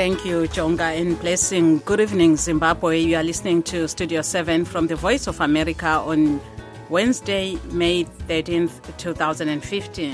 Thank you, Jonga, and blessing. Good evening, Zimbabwe. You are listening to Studio 7 from the Voice of America on Wednesday, May 13th, 2015.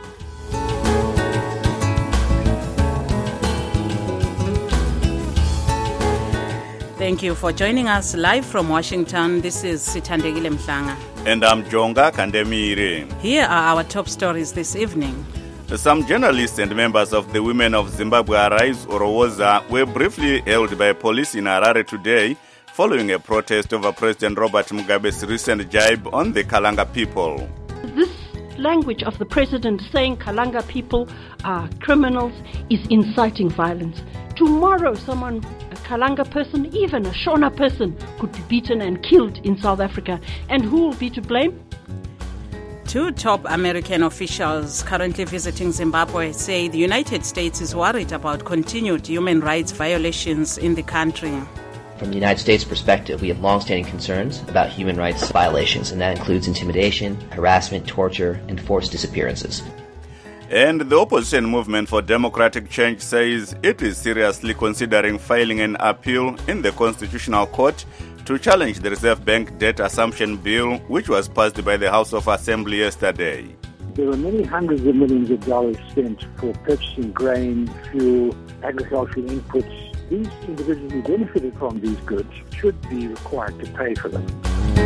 Thank you for joining us live from Washington. This is Sithandegile Mhlanga. And I'm Jonga Kandemire. Here are our top stories this evening. Some journalists and members of the Women of Zimbabwe Arise, or WOZA, were briefly held by police in Harare today following a protest over President Robert Mugabe's recent jibe on the Kalanga people. This language of the president saying Kalanga people are criminals is inciting violence. Tomorrow, a Kalanga person, even a Shona person, could be beaten and killed in South Africa. And who will be to blame? Two top American officials currently visiting Zimbabwe say the United States is worried about continued human rights violations in the country. From the United States perspective, we have long-standing concerns about human rights violations, and that includes intimidation, harassment, torture, and forced disappearances. And the opposition movement for democratic change says it is seriously considering filing an appeal in the Constitutional Court to challenge the Reserve Bank debt assumption bill, which was passed by the House of Assembly yesterday. There were many hundreds of millions of dollars spent for purchasing grain, fuel, agricultural inputs. These individuals who benefited from these goods should be required to pay for them.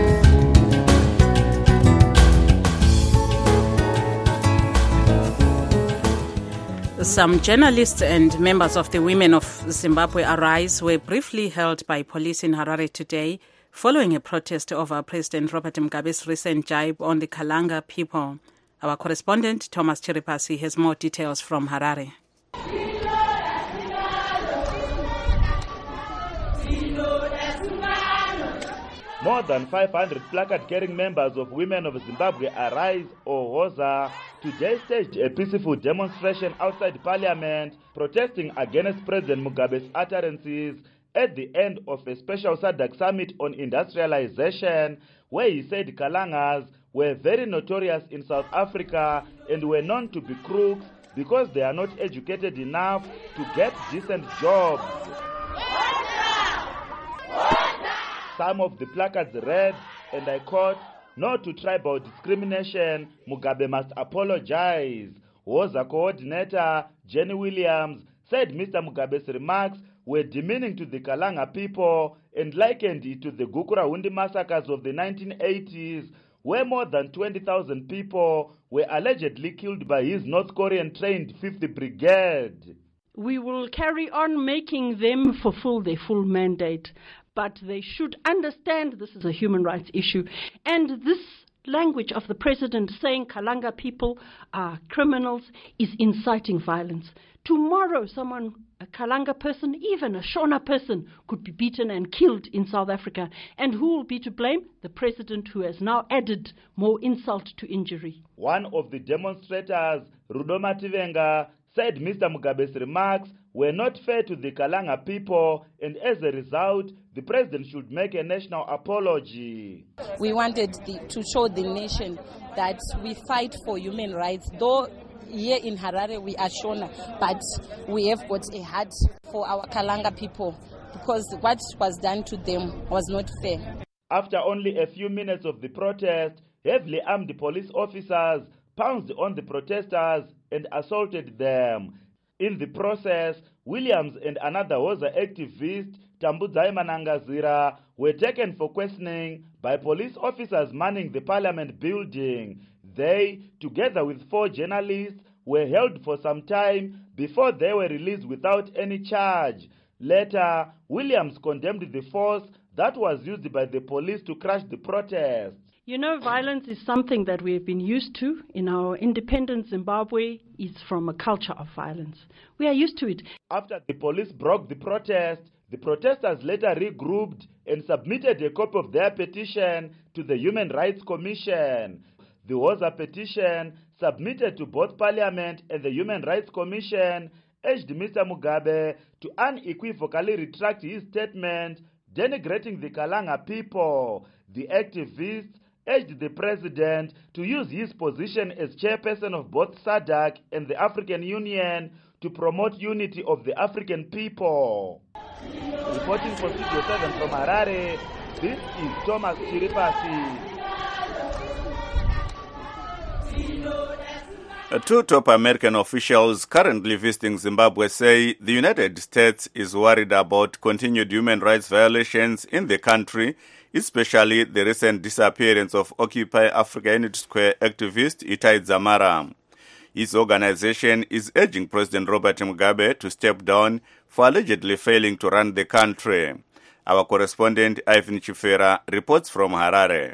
Some journalists and members of the Women of Zimbabwe Arise were briefly held by police in Harare today following a protest over President Robert Mugabe's recent jibe on the Kalanga people. Our correspondent, Thomas Chiripasi, has more details from Harare. More than 500 placard-carrying members of Women of Zimbabwe Arise, or WOZA, today staged a peaceful demonstration outside Parliament protesting against President Mugabe's utterances at the end of a special SADC summit on industrialization, where he said Kalangas were very notorious in South Africa and were known to be crooks because they are not educated enough to get decent jobs. Some of the placards read, and I quote, "No to tribal discrimination, Mugabe must apologize." WOZA coordinator Jenny Williams said Mr. Mugabe's remarks were demeaning to the Kalanga people and likened it to the Gukurahundi massacres of the 1980s, where more than 20,000 people were allegedly killed by his North Korean-trained 5th Brigade. We will carry on making them fulfill their full mandate, but they should understand this is a human rights issue. And this language of the president saying Kalanga people are criminals is inciting violence. Tomorrow, a Kalanga person, even a Shona person, could be beaten and killed in South Africa. And who will be to blame? The president, who has now added more insult to injury. One of the demonstrators, Rudoma Tivenga, said Mr. Mugabe's remarks were not fair to the Kalanga people, and as a result, the president should make a national apology. We wanted to show the nation that we fight for human rights, though here in Harare we are Shona, but we have got a heart for our Kalanga people because what was done to them was not fair. After only a few minutes of the protest, heavily armed police officers pounced on the protesters and assaulted them. In the process, Williams and another WOZA activist, Tambudzai Manangazira, were taken for questioning by police officers manning the Parliament building. They, together with 4 journalists, were held for some time before they were released without any charge. Later, Williams condemned the force that was used by the police to crush the protests. You know, violence is something that we have been used to in our independent Zimbabwe. It's from a culture of violence. We are used to it. After the police broke the protest, the protesters later regrouped and submitted a copy of their petition to the Human Rights Commission. The WOZA petition, submitted to both Parliament and the Human Rights Commission, urged Mr. Mugabe to unequivocally retract his statement denigrating the Kalanga people. The activists urged the president to use his position as chairperson of both SADC and the African Union to promote unity of the African people. Reporting for Studio 7 from Harare, this is Thomas Chiripasi. Two top American officials currently visiting Zimbabwe say the United States is worried about continued human rights violations in the country, especially the recent disappearance of Occupy Africa Unity Square activist Itai Dzamara. His organization is urging President Robert Mugabe to step down for allegedly failing to run the country. Our correspondent Ivan Chifera reports from Harare.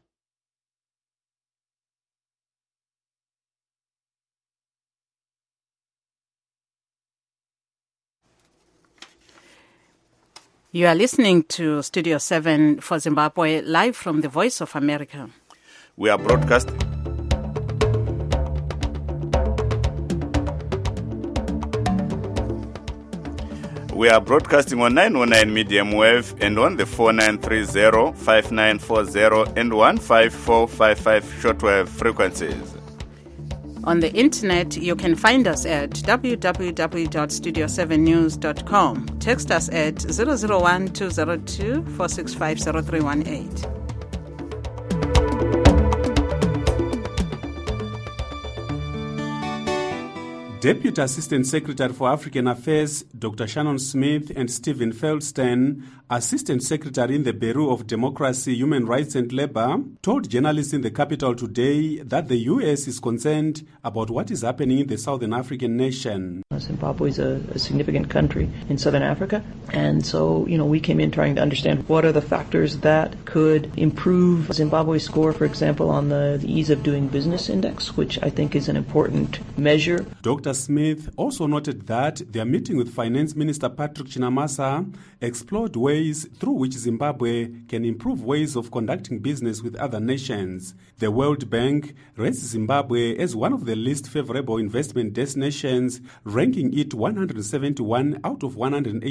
You are listening to Studio 7 for Zimbabwe, live from the Voice of America. We are broadcasting on 919 medium wave and on the 4930, 5940 and 15455 shortwave frequencies. On the internet, you can find us at www.studio7news.com. Text us at 001-202-465-0318. Deputy Assistant Secretary for African Affairs, Dr. Shannon Smith, and Stephen Feldstein, Assistant Secretary in the Bureau of Democracy, Human Rights and Labor, told journalists in the capital today that the U.S. is concerned about what is happening in the Southern African nation. Zimbabwe is a significant country in Southern Africa, and so, we came in trying to understand what are the factors that could improve Zimbabwe's score, for example, on the Ease of Doing Business Index, which I think is an important measure. Dr. Smith also noted that their meeting with Finance Minister Patrick Chinamasa explored ways through which Zimbabwe can improve ways of conducting business with other nations. The World Bank rates Zimbabwe as one of the least favorable investment destinations, ranking it 171 out of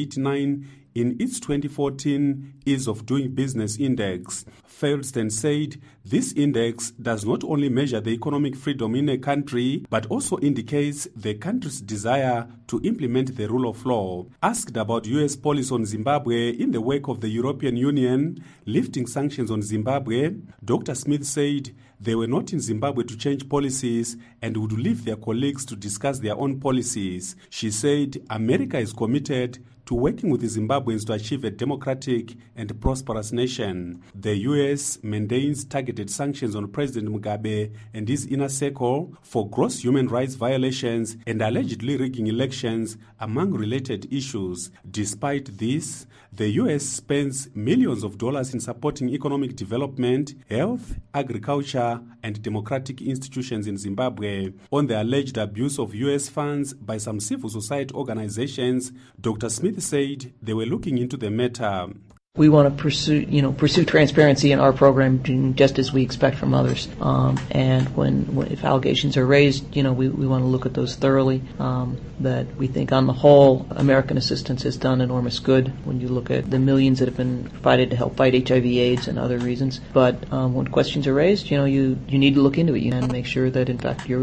189 in its 2014 Ease of Doing Business Index. Feldstein said this index does not only measure the economic freedom in a country, but also indicates the country's desire to implement the rule of law. Asked about U.S. policy on Zimbabwe in the wake of the European Union lifting sanctions on Zimbabwe, Dr. Smith said they were not in Zimbabwe to change policies and would leave their colleagues to discuss their own policies. She said America is committed to working with the Zimbabweans to achieve a democratic and prosperous nation. The U.S. maintains targeted sanctions on President Mugabe and his inner circle for gross human rights violations and allegedly rigging elections, among related issues. Despite this, the U.S. spends millions of dollars in supporting economic development, health, agriculture, and democratic institutions in Zimbabwe. On the alleged abuse of U.S. funds by some civil society organizations, Dr. Smith said they were looking into the matter. We want to pursue transparency in our program, just as we expect from others. And if allegations are raised, we want to look at those thoroughly. That we think, on the whole, American assistance has done enormous good. When you look at the millions that have been provided to help fight HIV/AIDS and other reasons. But when questions are raised, you need to look into it and make sure that, in fact, your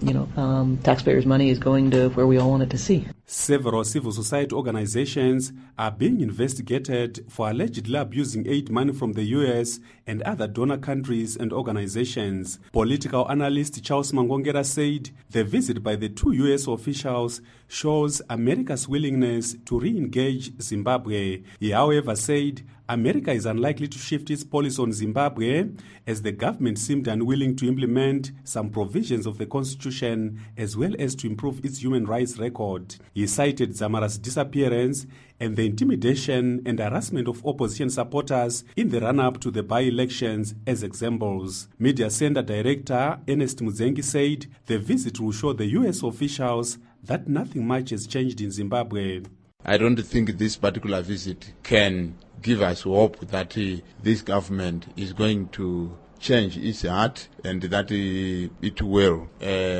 taxpayers' money is going to where we all want it to see. Several civil society organizations are being investigated for allegedly abusing aid money from the U.S. and other donor countries and organizations. Political analyst Charles Mangongera said the visit by the two U.S. officials shows America's willingness to re-engage Zimbabwe. He, however, said America is unlikely to shift its policy on Zimbabwe, as the government seemed unwilling to implement some provisions of the constitution as well as to improve its human rights record. He cited Dzamara's disappearance and the intimidation and harassment of opposition supporters in the run-up to the by-elections as examples. Media Center Director Ernest Muzengi said the visit will show the U.S. officials that nothing much has changed in Zimbabwe. I don't think this particular visit can give us hope that this government is going to change its heart and that it will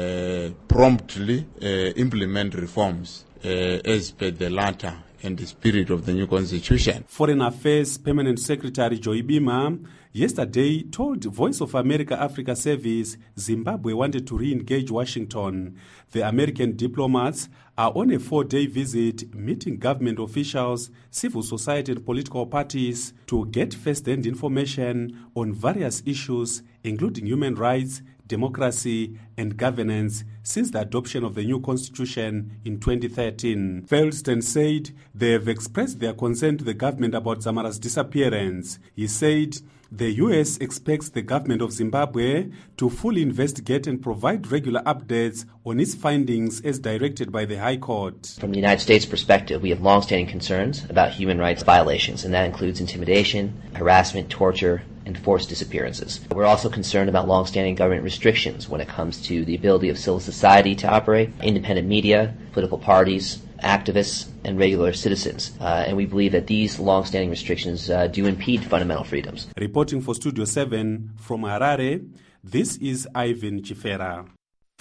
promptly implement reforms as per the latter and the spirit of the new constitution. Foreign Affairs Permanent Secretary Joy Bima yesterday told Voice of America Africa Service Zimbabwe wanted to re-engage Washington. The American diplomats are on a 4-day visit, meeting government officials, civil society and political parties to get first-hand information on various issues, including human rights, democracy and governance since the adoption of the new constitution in 2013. Feldstein said they have expressed their concern to the government about Zamara's disappearance. He said the U.S. expects the government of Zimbabwe to fully investigate and provide regular updates on its findings as directed by the High Court. From the United States perspective, we have long-standing concerns about human rights violations, and that includes intimidation, harassment, torture, and forced disappearances. We're also concerned about long-standing government restrictions when it comes to the ability of civil society to operate, independent media, political parties, activists, and regular citizens. And we believe that these long-standing restrictions do impede fundamental freedoms. Reporting for Studio 7 from Harare, this is Ivan Chifera.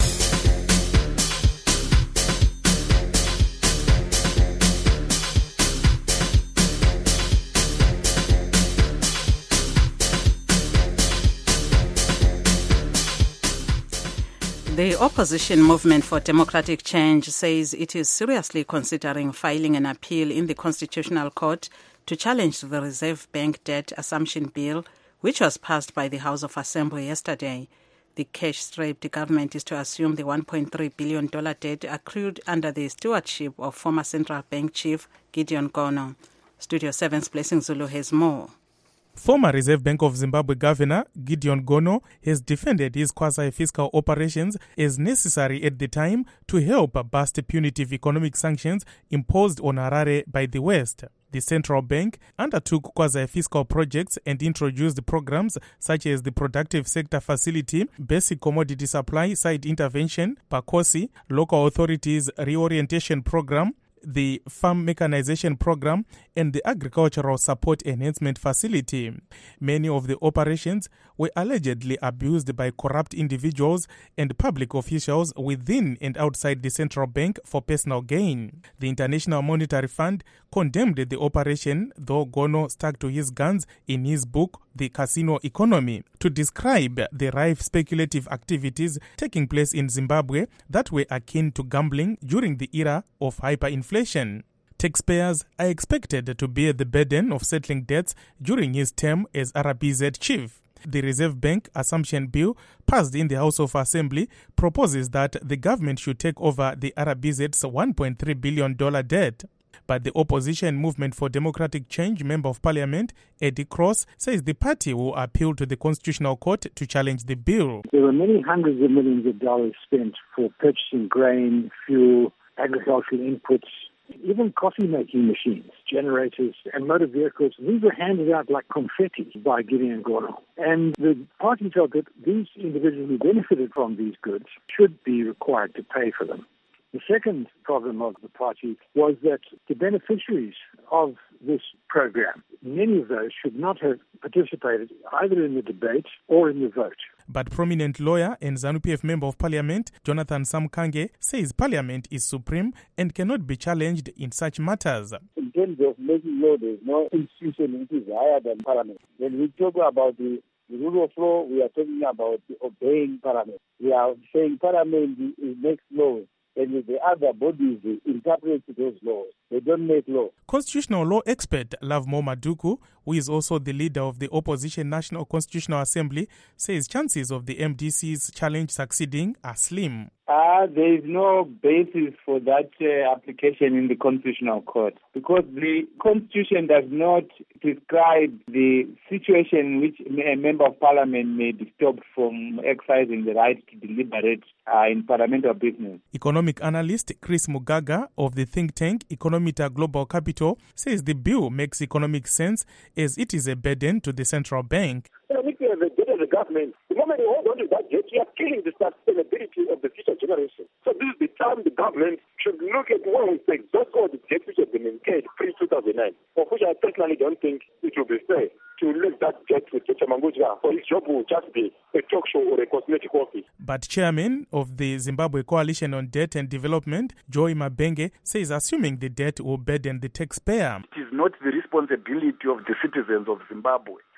The opposition movement for democratic change says it is seriously considering filing an appeal in the Constitutional Court to challenge the Reserve Bank debt assumption bill, which was passed by the House of Assembly yesterday. The cash-strapped government is to assume the $1.3 billion debt accrued under the stewardship of former Central Bank Chief Gideon Gono. Studio 7's Blessing Zulu has more. Former Reserve Bank of Zimbabwe Governor Gideon Gono has defended his quasi-fiscal operations as necessary at the time to help bust punitive economic sanctions imposed on Harare by the West. The central bank undertook quasi-fiscal projects and introduced programs such as the Productive Sector Facility, Basic Commodity Supply Side Intervention, PACOSI, Local Authorities Reorientation Program, the Farm Mechanization Program, and the Agricultural Support Enhancement Facility. Many of the operations were allegedly abused by corrupt individuals and public officials within and outside the central bank for personal gain. The International Monetary Fund condemned the operation, though Gono stuck to his guns in his book, The Casino Economy, to describe the rife speculative activities taking place in Zimbabwe that were akin to gambling during the era of hyperinflation. Taxpayers are expected to bear the burden of settling debts during his term as RBZ chief. The Reserve Bank Assumption Bill, passed in the House of Assembly, proposes that the government should take over the RBZ's $1.3 billion debt. But the opposition movement for democratic change member of parliament, Eddie Cross, says the party will appeal to the Constitutional Court to challenge the bill. There were many hundreds of millions of dollars spent for purchasing grain, fuel, agricultural inputs, even coffee-making machines, generators, and motor vehicles. These were handed out like confetti by Gideon Gono. And the party felt that these individuals who benefited from these goods should be required to pay for them. The second problem of the party was that the beneficiaries of this program, many of those should not have participated either in the debate or in the vote. But prominent lawyer and ZANU-PF member of parliament, Jonathan Samkange, says parliament is supreme and cannot be challenged in such matters. In terms of making law, there is no institution which is higher than parliament. When we talk about the rule of law, we are talking about obeying parliament. We are saying parliament makes laws, and the other bodies interpret those laws. They don't make law. Constitutional law expert Lovemore Maduku, who is also the leader of the opposition National Constitutional Assembly, says chances of the MDC's challenge succeeding are slim. There is no basis for that application in the Constitutional Court because the Constitution does not prescribe the situation in which a member of parliament may be stopped from exercising the right to deliberate in parliamentary business. Economic analyst Chris Mugaga of the think tank Economita Global Capital says the bill makes economic sense as it is a burden to the central bank. If you have a debt of the government, the moment you hold on to that debt, you are killing the sustainability of the future generation. So this is the time the government should look at what we think. Those all the debts which have been incurred pre-2009, of which I personally don't think it will be fair to leave that debt with Dr. Mangudya, for his job will just be a talk show or a cosmetic office. But chairman of the Zimbabwe Coalition on Debt and Development, Joy Mabenge, says assuming the debt will burden the taxpayer. It is not the responsibility of the citizens of Zimbabwe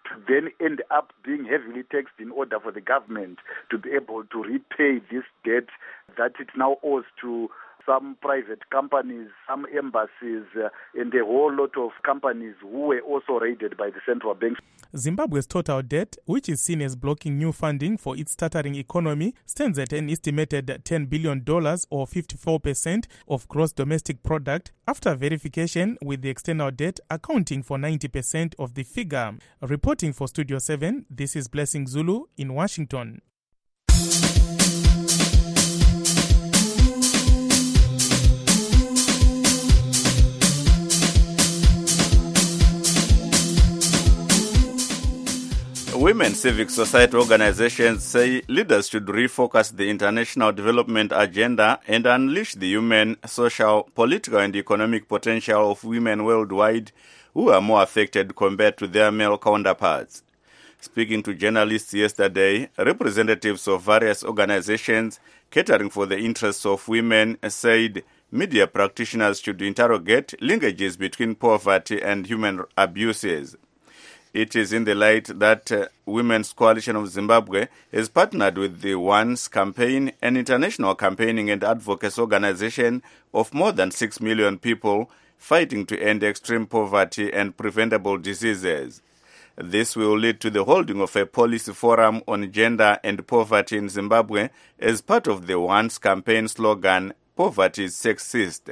to then end up being heavily taxed in order for the government to be able to repay this debt that it now owes to some private companies, some embassies, and a whole lot of companies who were also raided by the central bank. Zimbabwe's total debt, which is seen as blocking new funding for its stuttering economy, stands at an estimated $10 billion or 54% of gross domestic product after verification, with the external debt accounting for 90% of the figure. Reporting for Studio 7, this is Blessing Zulu in Washington. Women civic society organizations say leaders should refocus the international development agenda and unleash the human, social, political and economic potential of women worldwide who are more affected compared to their male counterparts. Speaking to journalists yesterday, representatives of various organizations catering for the interests of women said media practitioners should interrogate linkages between poverty and human abuses. It is in the light that Women's Coalition of Zimbabwe has partnered with the ONCE campaign, an international campaigning and advocacy organization of more than 6 million people fighting to end extreme poverty and preventable diseases. This will lead to the holding of a policy forum on gender and poverty in Zimbabwe as part of the ONCE campaign slogan, "Poverty is sexist."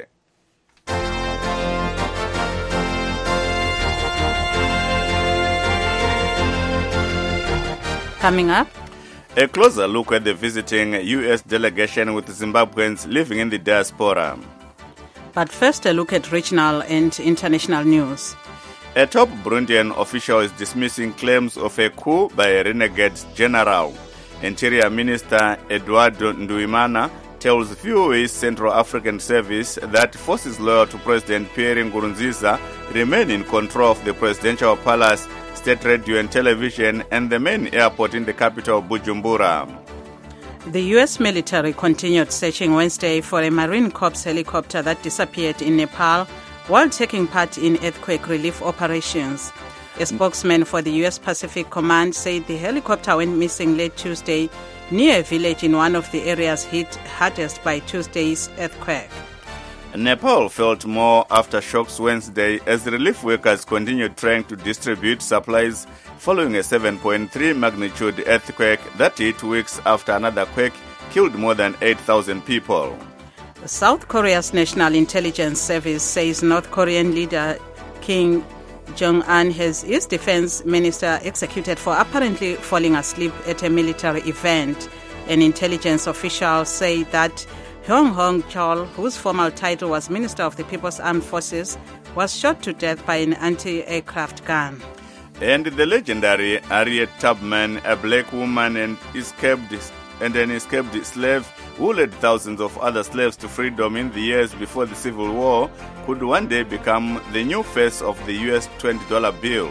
Coming up, a closer look at the visiting U.S. delegation with Zimbabweans living in the diaspora. But first, a look at regional and international news. A top Burundian official is dismissing claims of a coup by a renegade general. Interior Minister Eduardo Nduimana tells VOA's Central African Service that forces loyal to President Pierre Nkurunziza remain in control of the presidential palace, state radio and television, and the main airport in the capital, Bujumbura. The U.S. military continued searching Wednesday for a Marine Corps helicopter that disappeared in Nepal while taking part in earthquake relief operations. A spokesman for the U.S. Pacific Command said the helicopter went missing late Tuesday near a village in one of the areas hit hardest by Tuesday's earthquake. Nepal felt more aftershocks Wednesday as relief workers continued trying to distribute supplies following a 7.3 magnitude earthquake that 8 weeks after another quake killed more than 8,000 people. South Korea's National Intelligence Service says North Korean leader Kim Jong-un has his defense minister executed for apparently falling asleep at a military event. An intelligence official said that Hyung Hong-chol, whose formal title was Minister of the People's Armed Forces, was shot to death by an anti-aircraft gun. And the legendary Harriet Tubman, a black woman and an escaped slave who led thousands of other slaves to freedom in the years before the Civil War, could one day become the new face of the US $20 bill.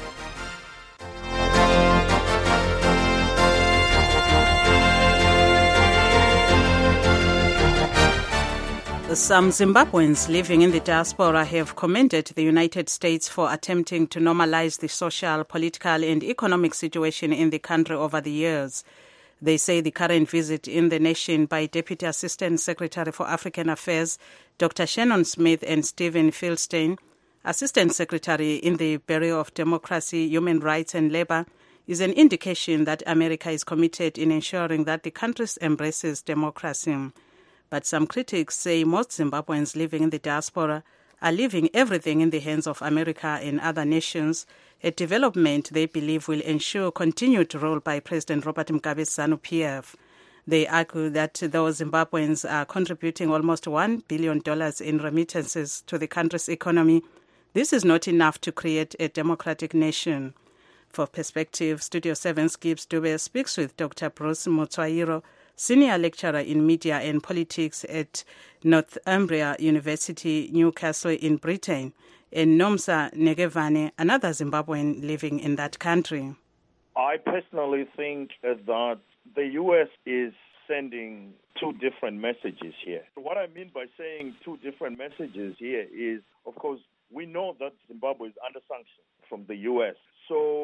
Some Zimbabweans living in the diaspora have commended the United States for attempting to normalize the social, political and economic situation in the country over the years. They say the current visit in the nation by Deputy Assistant Secretary for African Affairs, Dr. Shannon Smith, and Stephen Fieldstein, Assistant Secretary in the Bureau of Democracy, Human Rights and Labor, is an indication that America is committed in ensuring that the country embraces democracy. But some critics say most Zimbabweans living in the diaspora are leaving everything in the hands of America and other nations, a development they believe will ensure continued role by President Robert Mugabe's ZANU-PF. They argue that though Zimbabweans are contributing almost $1 billion in remittances to the country's economy, this is not enough to create a democratic nation. For perspective, Studio 7's Gibbs Dube speaks with Dr. Bruce Mutswairo, Senior Lecturer in Media and Politics at Northumbria University, Newcastle in Britain, and Nomsa Negevane, another Zimbabwean living in that country. I personally think that the U.S. is sending two different messages here. What I mean by saying two different messages here is, of course, we know that Zimbabwe is under sanctions from the U.S. So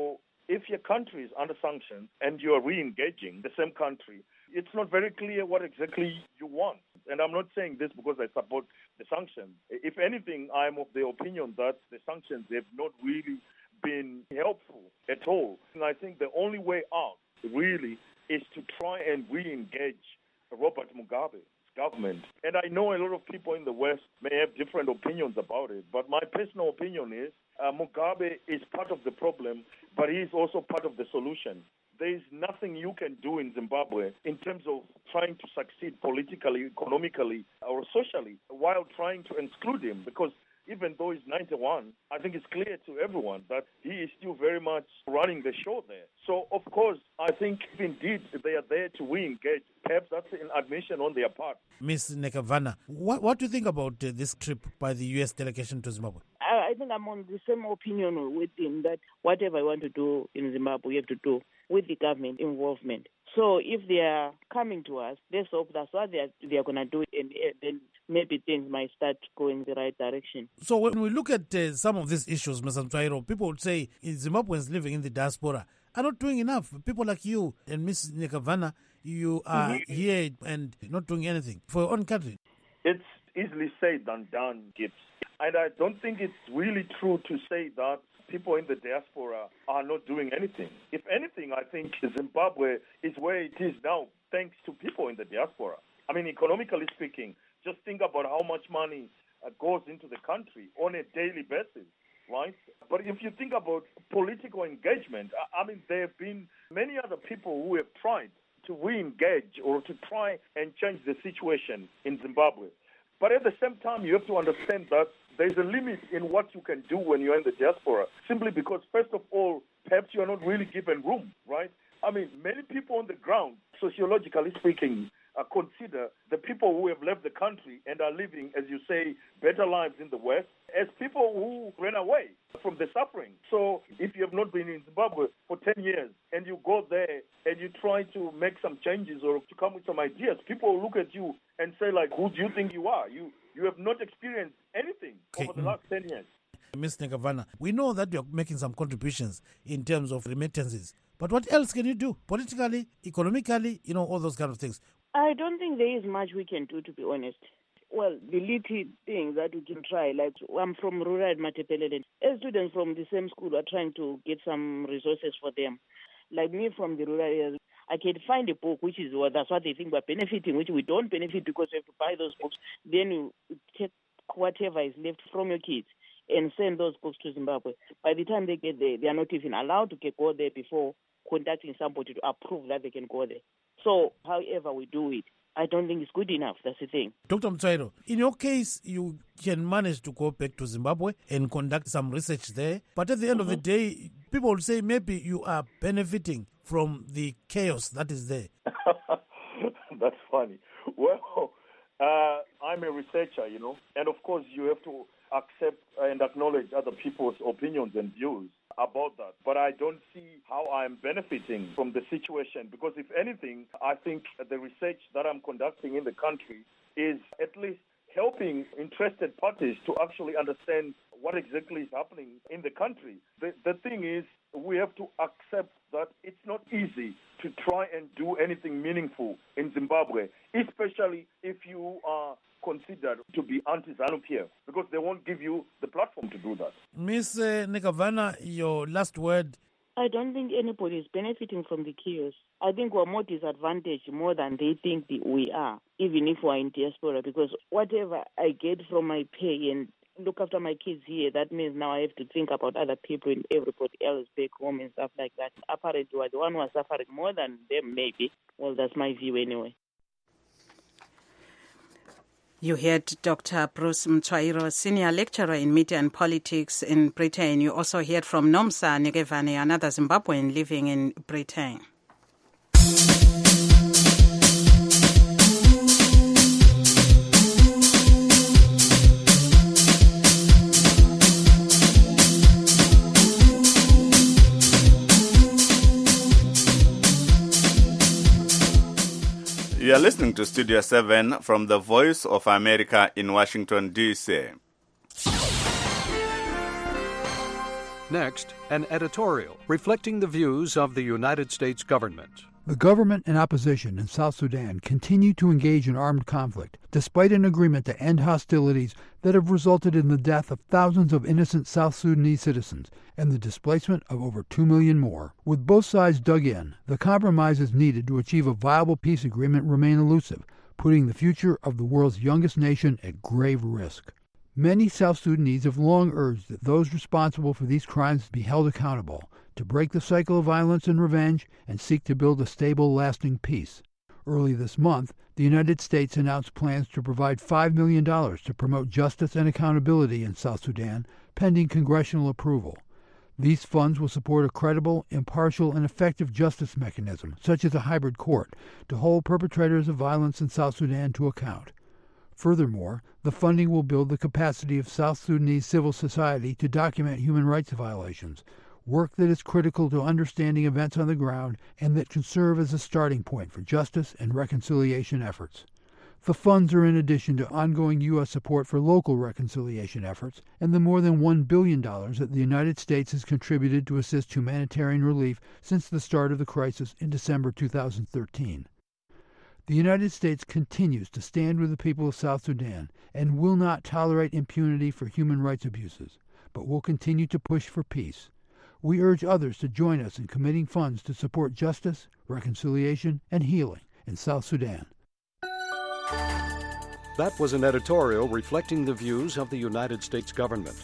if your country is under sanctions and you are re-engaging the same country, it's not very clear what exactly you want. And I'm not saying this because I support the sanctions. If anything, I'm of the opinion that the sanctions have not really been helpful at all. And I think the only way out, really, is to try and re-engage Robert Mugabe's government. And I know a lot of people in the West may have different opinions about it, but my personal opinion is Mugabe is part of the problem, but he is also part of the solution. There is nothing you can do in Zimbabwe in terms of trying to succeed politically, economically, or socially while trying to exclude him, because even though he's 91, I think it's clear to everyone that he is still very much running the show there. So, of course, I think if indeed they are there to re-engage, perhaps that's an admission on their part. Ms. Nekavana, what do you think about this trip by the U.S. delegation to Zimbabwe? I think I'm on the same opinion with him that whatever I want to do in Zimbabwe, we have to do with the government involvement. So if they are coming to us, let's hope that's what they are going to do, and then maybe things might start going the right direction. So when we look at some of these issues, Mr. Mtwairo, people would say Zimbabweans living in the diaspora are not doing enough. People like you and Ms. Nekavana, you are here and not doing anything for your own country. It's easily said than done, Gibbs. And I don't think it's really true to say that people in the diaspora are not doing anything. If anything, I think Zimbabwe is where it is now thanks to people in the diaspora. I mean, economically speaking, just think about how much money goes into the country on a daily basis, right? But if you think about political engagement, I mean, there have been many other people who have tried to re-engage or to try and change the situation in Zimbabwe. But at the same time, you have to understand that there's a limit in what you can do when you're in the diaspora, simply because, first of all, perhaps you're not really given room, right? I mean, many people on the ground, sociologically speaking, consider the people who have left the country and are living, as you say, better lives in the West as people who ran away from the suffering. So if you have not been in Zimbabwe for 10 years and you go there and you try to make some changes or to come with some ideas, people will look at you and say, like, who do you think you are? You have not experienced anything over the last 10 years. Ms. Nekavana, we know that you're making some contributions in terms of remittances, but what else can you do? Politically, economically, all those kind of things. I don't think there is much we can do, to be honest. Well, the little things that we can try, like I'm from rural Matepelele. As students from the same school are trying to get some resources for them. Like me from the rural areas, I can find a book, which is that's what they think we're benefiting, which we don't benefit because we have to buy those books. Then you take whatever is left from your kids and send those books to Zimbabwe. By the time they get there, they are not even allowed to go there before contacting somebody to approve that they can go there. So, however we do it, I don't think it's good enough. That's the thing. Dr. Mtwairo, in your case, you can manage to go back to Zimbabwe and conduct some research there. But at the end of the day, people will say maybe you are benefiting from the chaos that is there. That's funny. Well, I'm a researcher, and of course you have to accept and acknowledge other people's opinions and views about that. But I don't see how I'm benefiting from the situation, because if anything, I think the research that I'm conducting in the country is at least helping interested parties to actually understand what exactly is happening in the country. The thing is, we have to accept that it's not easy to try and do anything meaningful in Zimbabwe, especially if you are considered to be anti-ZANU-PF, because they won't give you the platform to do that. Ms. Nekavana, your last word. I don't think anybody is benefiting from the chaos. I think we're more disadvantaged more than they think we are, even if we're in diaspora, because whatever I get from my pay and look after my kids here, that means now I have to think about other people and everybody else back home and stuff like that. Apparently, we're the one who are suffering more than them, maybe. Well, that's my view anyway. You heard Dr. Bruce Mtwairo, Senior Lecturer in Media and Politics in Britain. You also heard from Nomsa Nekavana, another Zimbabwean living in Britain. You are listening to Studio 7 from the Voice of America in Washington, D.C. Next, an editorial reflecting the views of the United States government. The government and opposition in South Sudan continue to engage in armed conflict, despite an agreement to end hostilities that have resulted in the death of thousands of innocent South Sudanese citizens and the displacement of over 2 million more. With both sides dug in, the compromises needed to achieve a viable peace agreement remain elusive, putting the future of the world's youngest nation at grave risk. Many South Sudanese have long urged that those responsible for these crimes be held accountable, to break the cycle of violence and revenge and seek to build a stable, lasting peace. Early this month, the United States announced plans to provide $5 million to promote justice and accountability in South Sudan, pending congressional approval. These funds will support a credible, impartial, and effective justice mechanism, such as a hybrid court, to hold perpetrators of violence in South Sudan to account. Furthermore, the funding will build the capacity of South Sudanese civil society to document human rights violations, work that is critical to understanding events on the ground and that can serve as a starting point for justice and reconciliation efforts. The funds are in addition to ongoing U.S. support for local reconciliation efforts and the more than $1 billion that the United States has contributed to assist humanitarian relief since the start of the crisis in December 2013. The United States continues to stand with the people of South Sudan and will not tolerate impunity for human rights abuses, but will continue to push for peace. We urge others to join us in committing funds to support justice, reconciliation, and healing in South Sudan. That was an editorial reflecting the views of the United States government.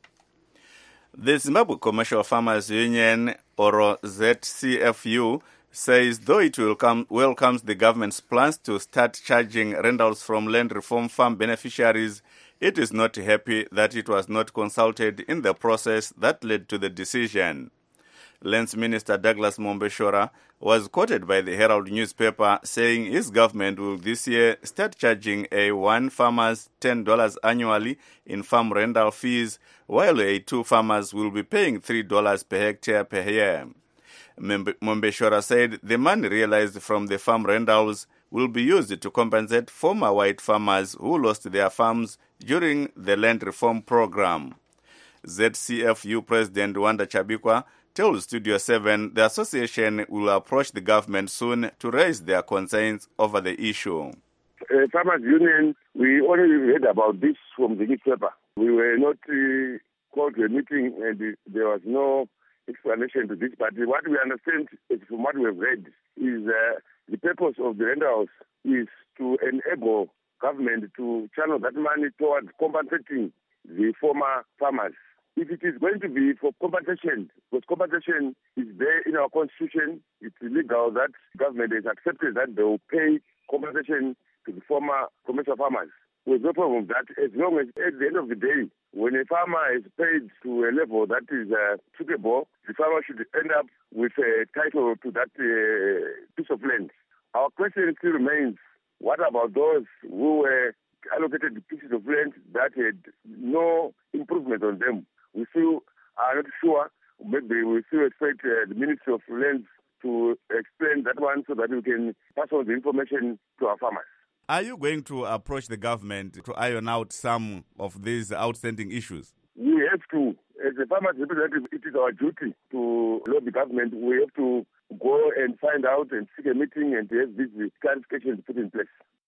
The Zimbabwe Commercial Farmers Union, or ZCFU, says though it welcomes the government's plans to start charging rentals from land reform farm beneficiaries, it is not happy that it was not consulted in the process that led to the decision. Lands Minister Douglas Mombeshora was quoted by the Herald newspaper saying his government will this year start charging one farmers $10 annually in farm rental fees, while two farmers will be paying $3 per hectare per year. Mombeshora said the money realized from the farm rentals will be used to compensate former white farmers who lost their farms during the land reform program. ZCFU President Wanda Chabikwa tells Studio 7 the association will approach the government soon to raise their concerns over the issue. Farmers Union, we only heard about this from the newspaper. We were not called to a meeting and there was no explanation to this, but what we understand from what we have read is the purpose of the rentals is to enable government to channel that money towards compensating the former farmers. If it is going to be for compensation, because compensation is there in our constitution, it's legal that government has accepted that they will pay compensation to the former commercial farmers. There's no problem with that, as long as at the end of the day, when a farmer is paid to a level that is suitable, the farmer should end up with a title to that piece of land. Our question still remains, what about those who were allocated pieces of land that had no improvement on them? We still are not sure. Maybe we still expect the Ministry of Lands to explain that one so that we can pass on the information to our farmers. Are you going to approach the government to iron out some of these outstanding issues? We have to. As a farmers representative, it is our duty to lobby the government. We have to go and find out and seek a meeting and have these clarifications put in place.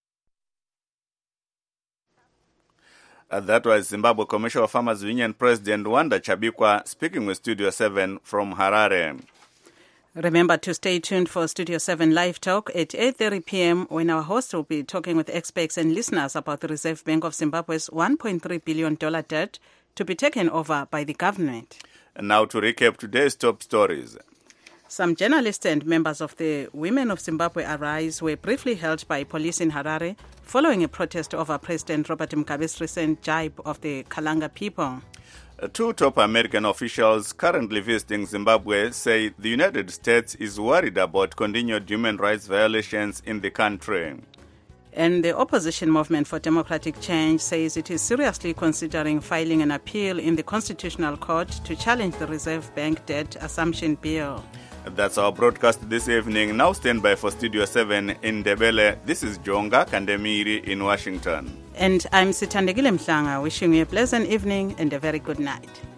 That was Zimbabwe Commercial Farmers Union President Wanda Chabikwa speaking with Studio 7 from Harare. Remember to stay tuned for Studio 7 Live Talk at 8:30 p.m. when our host will be talking with experts and listeners about the Reserve Bank of Zimbabwe's $1.3 billion debt to be taken over by the government. And now to recap today's top stories. Some journalists and members of the Women of Zimbabwe Arise were briefly held by police in Harare following a protest over President Robert Mugabe's recent jibe of the Kalanga people. Two top American officials currently visiting Zimbabwe say the United States is worried about continued human rights violations in the country. And the opposition movement for democratic change says it is seriously considering filing an appeal in the Constitutional Court to challenge the Reserve Bank debt assumption bill. That's our broadcast this evening. Now stand by for Studio 7 in Ndebele. This is Jonga Kandemiri in Washington. And I'm Sithandegile Mhlanga, wishing you a pleasant evening and a very good night.